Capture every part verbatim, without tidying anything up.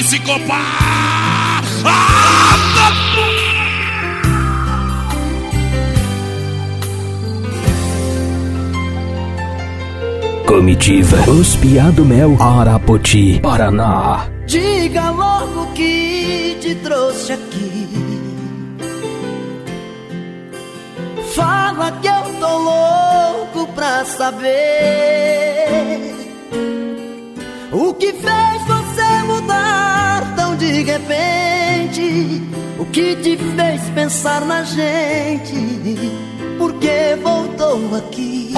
psicopata. Comitiva Os Piá do Mel, Arapoti, Paraná. Diga logo que te trouxe aqui. Fala que eu tô louco pra saber o que fez você mudar tão de repente. O que te fez pensar na gente? Por que voltou aqui?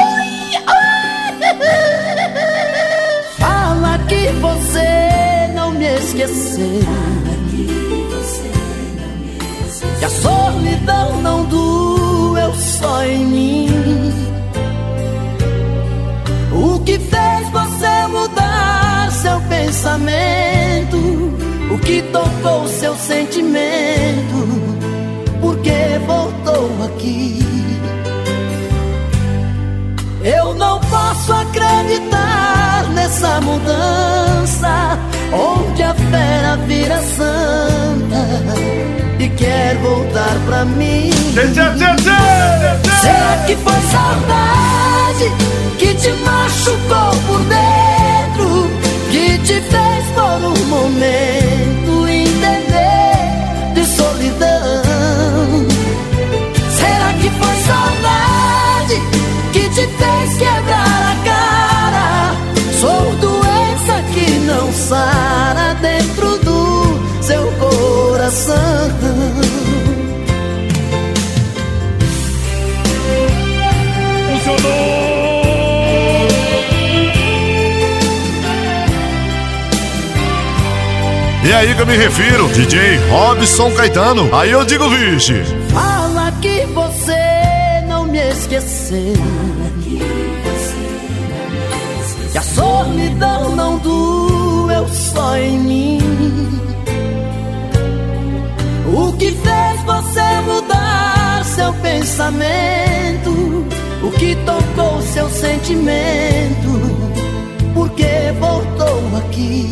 Fala que você não me esqueceu, que a solidão não doeu só em mim. O que fez você mudar seu pensamento? O que tocou seu sentimento? Por que voltou aqui? Eu não posso acreditar nessa mudança, onde a fera vira santa e quer voltar pra mim. Será que foi saudade que te machucou por dentro, que te fez por um momento entender de solidão? Será que foi saudade que te fez quebrar a cara? Sou doença que não sara dentro do seu coração. Funcionou! E aí que eu me refiro, D J Robson Caetano. Aí eu digo, vixe. Fala que você não me esqueceu, que a solidão não doeu só em mim. O que fez você mudar seu pensamento? O que tocou seu sentimento? Por que voltou aqui?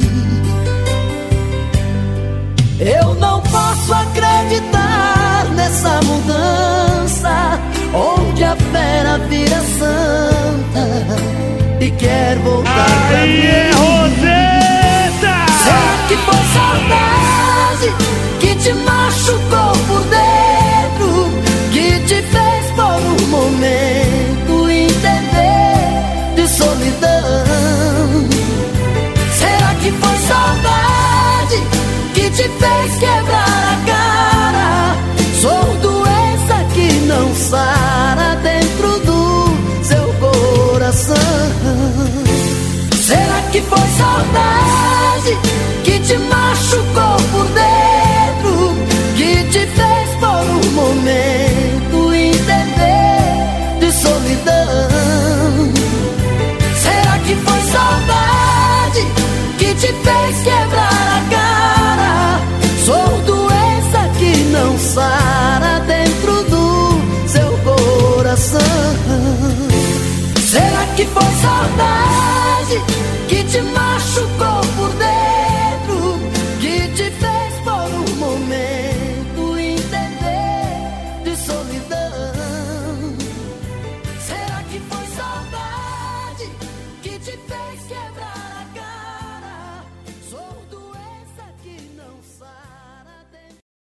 Eu não posso acreditar nessa mudança, onde a fera vira santa e quer voltar pra mim. Será que foi saudade que te machucou por dentro, que te fez por um momento entender de solidão? Será que foi saudade que te fez quebrar a cara? Sou doença que não sara dentro do seu coração. Será que foi saudade que te machucou por dentro, que te fez por um momento entender de solidão? Será que foi saudade que te fez quebrar a cara? Sou doença que não sara dentro do seu coração. Será que foi saudade que te machucou